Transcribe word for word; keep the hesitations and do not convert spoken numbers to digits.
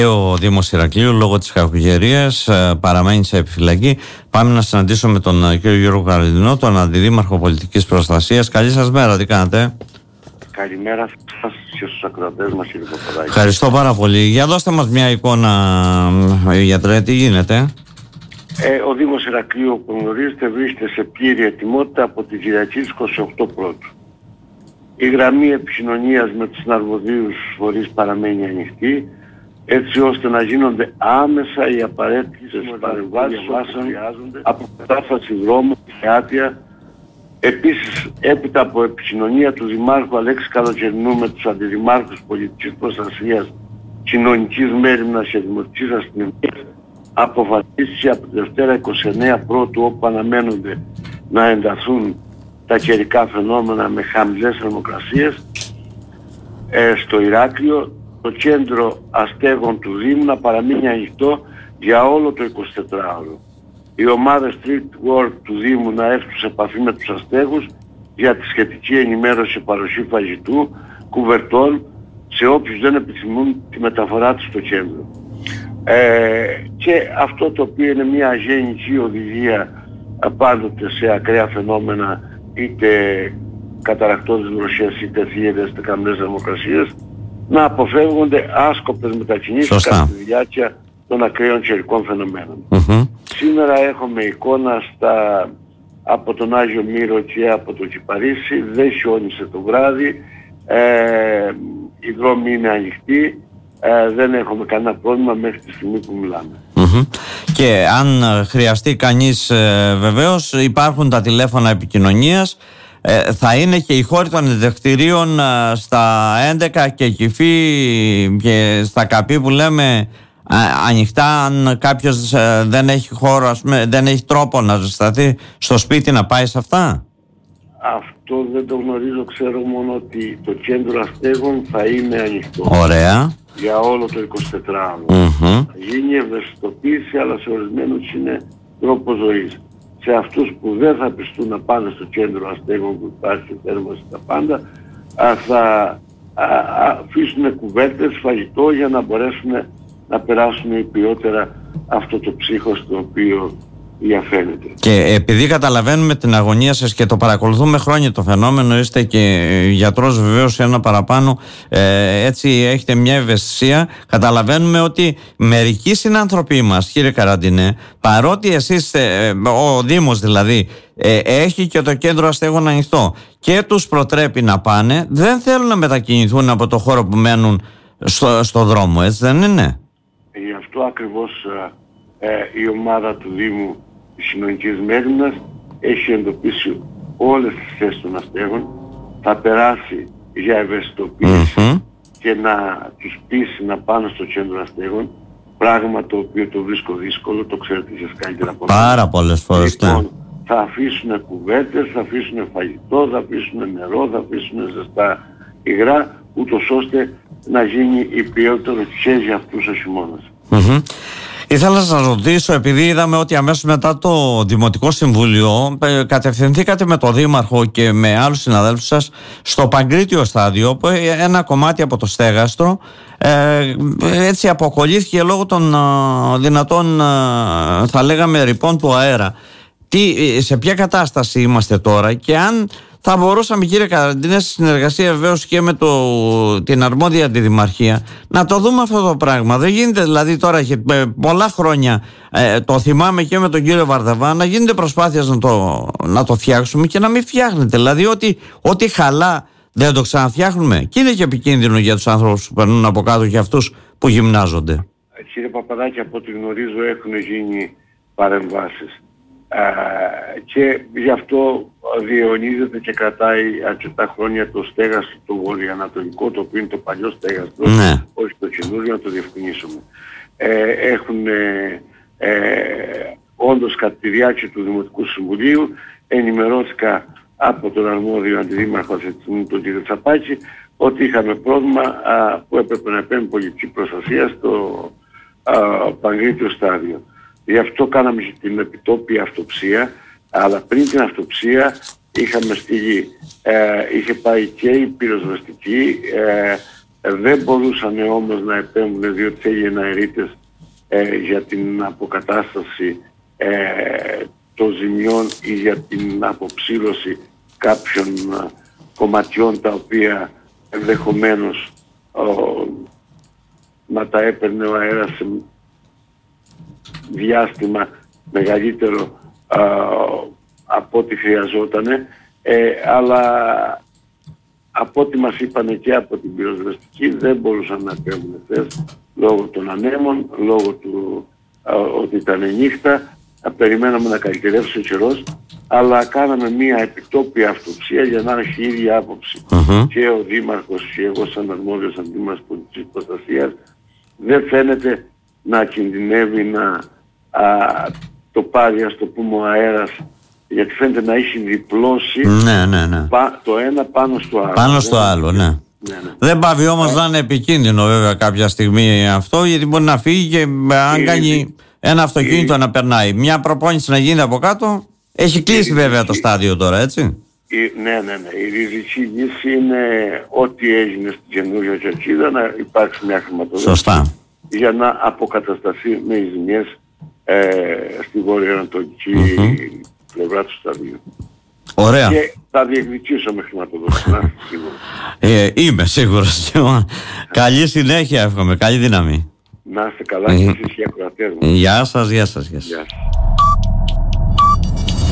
Ο Δήμος Ηρακλείου λόγω της κακοκαιρίας παραμένει σε επιφυλακή. Πάμε να συναντήσουμε τον κύριο Γιώργο Καραντινό, τον Αντιδήμαρχο Πολιτικής Προστασίας. Καλή σας μέρα, τι κάνετε? Καλημέρα σας και στους ακροατές μας, κύριε Παπαδάκη. Ευχαριστώ πάρα πολύ. Για δώστε μας μια εικόνα, γιατρέ, τι γίνεται? Ε, ο Δήμος Ηρακλείου, όπως γνωρίζετε, βρίσκεται σε πλήρη ετοιμότητα από την Κυριακή της είκοσι οκτώ Πρώτου. Η γραμμή επικοινωνίας με τους αρμοδίους φορείς παραμένει ανοιχτή, έτσι ώστε να γίνονται άμεσα οι απαραίτητες παρεμβάσεις από κατάφαση δρόμου και άτια. Επίσης, έπειτα από επικοινωνία του Δημάρχου Αλέξη Καλοκαιρινού με τους Αντιδημάρχους Πολιτικής Προστασίας, Κοινωνικής Μέριμνας και Δημοτικής Αστυνομίας, αποφασίστηκε από τη Δευτέρα είκοσι εννέα Πρώτου, όπου αναμένονται να ενταθούν τα καιρικά φαινόμενα με χαμηλές θερμοκρασίες ε, στο Ηράκλειο, το κέντρο αστέγων του Δήμου να παραμείνει ανοιχτό για όλο το εικοσιτετράωρο. Οι ομάδες Street Work του Δήμου να έρθουν σε επαφή με τους αστέγους για τη σχετική ενημέρωση και παροχή φαγητού, κουβερτών, σε όποιους δεν επιθυμούν τη μεταφορά τους στο κέντρο. Ε, και αυτό το οποίο είναι μια γενική οδηγία πάντοτε σε ακραία φαινόμενα, είτε καταρακτώδεις βροχές, είτε θύελες, είτε καμπνές θερμοκρασίες, να αποφεύγονται άσκοπες μετακινήσεις κατά τη διάρκεια των ακραίων καιρικών φαινομένων. Mm-hmm. Σήμερα έχουμε εικόνα στα, από τον Άγιο Μύρο και από το Κυπαρίσι, δεν χιόνισε το βράδυ, ε, οι δρόμοι είναι ανοιχτοί, ε, δεν έχουμε κανένα πρόβλημα μέχρι τη στιγμή που μιλάμε. Mm-hmm. Και αν χρειαστεί κανείς, ε, βεβαίως υπάρχουν τα τηλέφωνα επικοινωνίας. Ε, θα είναι και οι χώροι των εντεκτηρίων ε, στα έντεκα και Κηφή και στα Καπή που λέμε α, ανοιχτά, αν κάποιος ε, δεν έχει χώρο, ας πούμε, δεν έχει τρόπο να ζεσταθεί στο σπίτι, να πάει σε αυτά? Αυτό δεν το γνωρίζω, ξέρω μόνο ότι το κέντρο αστέγων θα είναι ανοιχτό. Ωραία. Για όλο το εικοσιτετράωρο. Mm-hmm. Θα γίνει ευαισθητοποίηση, αλλά σε ορισμένους είναι τρόπο ζωής. Σε αυτούς που δεν θα πιστούν να πάνε στο κέντρο αστέγων που υπάρχει θέρμανση τα πάντα, α, θα α, α, αφήσουν κουβέρτες, φαγητό, για να μπορέσουν να περάσουν υπιότερα αυτό το ψύχος το οποίο διαφαίνεται. Και επειδή καταλαβαίνουμε την αγωνία σας και το παρακολουθούμε χρόνια το φαινόμενο, είστε και γιατρός βεβαίως ένα παραπάνω, ε, έτσι έχετε μια ευαισθησία, καταλαβαίνουμε ότι μερικοί συνάνθρωποι μας, κύριε Καραντινέ, παρότι εσείς, ε, ο Δήμος δηλαδή, ε, έχει και το κέντρο αστέγων ανοιχτό και τους προτρέπει να πάνε, δεν θέλουν να μετακινηθούν από το χώρο που μένουν στο, στο δρόμο, έτσι δεν είναι? Γι' αυτό ακριβώς ε, ε, η ομάδα του Δήμου της Κοινωνικής Μέριμνας έχει εντοπίσει όλες τις θέσεις των αστέγων, θα περάσει για ευαισθητοποίηση mm-hmm. και να τους πείσει να πάνε στο κέντρο αστέγων, πράγμα το οποίο το βρίσκω δύσκολο, το ξέρετε εσείς καλύτερα από μένα. Πάρα πολλές φορές. Λοιπόν, θα αφήσουν κουβέρτες, θα αφήσουν φαγητό, θα αφήσουν νερό, θα αφήσουν ζεστά υγρά, ούτως ώστε να γίνει η ποιότητα και για αυτούς ο χειμώνας. Mm-hmm. Ήθελα να σας ρωτήσω, επειδή είδαμε ότι αμέσως μετά το Δημοτικό Συμβούλιο κατευθυνθήκατε με το Δήμαρχο και με άλλους συναδέλφους σας στο Παγκρίτιο στάδιο, που ένα κομμάτι από το στέγαστρο ε, έτσι αποκολλήθηκε λόγω των ε, δυνατών ε, θα λέγαμε ρηπών του αέρα. Τι, σε ποια κατάσταση είμαστε τώρα και αν θα μπορούσαμε, κύριε Καραντινέ, στη συνεργασία βεβαίως και με το, την αρμόδια αντιδημαρχία, να το δούμε αυτό το πράγμα? Δεν γίνεται δηλαδή τώρα, έχει πολλά χρόνια, ε, το θυμάμαι και με τον κύριο Βαρδαβά, να γίνεται προσπάθειες να το, να το φτιάξουμε και να μην φτιάχνεται. Δηλαδή ότι, ότι χαλά δεν το ξαναφτιάχνουμε. Και είναι και επικίνδυνο για τους άνθρωπους που περνούν από κάτω και αυτούς που γυμνάζονται. Κύριε Παπαδάκη, από ό,τι γνωρίζω έχουν γίνει παρεμβάσεις. Uh, και γι' αυτό διαιωνίζεται και κρατάει αρκετά χρόνια το στέγαστρο το βορειοανατολικό, το οποίο είναι το παλιό στέγαστρο, ναι. Όχι το καινούριο, να το διευκρινίσουμε. Ε, έχουν ε, ε, όντως κατά τη διάρκεια του Δημοτικού Συμβουλίου ενημερώθηκα από τον αρμόδιο αντιδήμαρχο αυτή τη στιγμή, τον κύριο Τσαπάκη, ότι είχαμε πρόβλημα α, που έπρεπε να επέμβει πολιτική προστασία στο α, Παγκρίτιο στάδιο. Γι' αυτό κάναμε την επιτόπια αυτοψία, αλλά πριν την αυτοψία είχαμε στείλει, ε, είχε πάει και η πυροσβεστική, ε, Ε, δεν μπορούσαν όμως να επέμβουν διότι έγιναν αερίτες ε, για την αποκατάσταση ε, των ζημιών ή για την αποψήλωση κάποιων ε, κομματιών τα οποία ενδεχομένως ε, να τα έπαιρνε ο αέρας σε διάστημα μεγαλύτερο ε, από ό,τι χρειαζότανε, ε, αλλά από ό,τι μας είπανε και από την πυροσβεστική δεν μπορούσαν να παίρνουν χθες λόγω των ανέμων, λόγω του α, ότι ήταν νύχτα, α, περιμέναμε να καλυτερεύσει ο καιρός, αλλά κάναμε μια επιτόπια αυτοψία για να έχει η ίδια άποψη. Uh-huh. Και ο Δήμαρχος και εγώ σαν αρμόδιος αντίμαρχος πολιτικής προστασίας δεν φαίνεται να κινδυνεύει να α, το πάρει, ας το πούμε, ο αέρας, γιατί φαίνεται να έχει διπλώσει ναι, ναι, ναι. Πα, το ένα πάνω στο άλλο. Πάνω στο ναι, άλλο, ναι. ναι, ναι. Δεν πάβει όμως ε. να είναι επικίνδυνο βέβαια κάποια στιγμή αυτό, γιατί μπορεί να φύγει και αν η, κάνει η, ένα αυτοκίνητο η, να περνάει. Μια προπόνηση να γίνει από κάτω, έχει κλείσει η, βέβαια η, το στάδιο τώρα, έτσι. Η, ναι, ναι, ναι. Η ριζική λύση είναι ό,τι έγινε στην καινούργια Κερκίδα να υπάρξει μια χρηματοδότηση. Σωστά. Για να αποκατασταθεί με οι ζημιές ε, στη βορειοανατολική mm-hmm. πλευρά του σταδίου. Ωραία. Και θα διεκδικήσω με χρηματοδότηση. ε, είμαι σίγουρος. Καλή συνέχεια εύχομαι. Καλή δύναμη. Να είστε καλά και εσείς και οι ακροατές μου. Γεια σας, γεια σας. Γεια σας.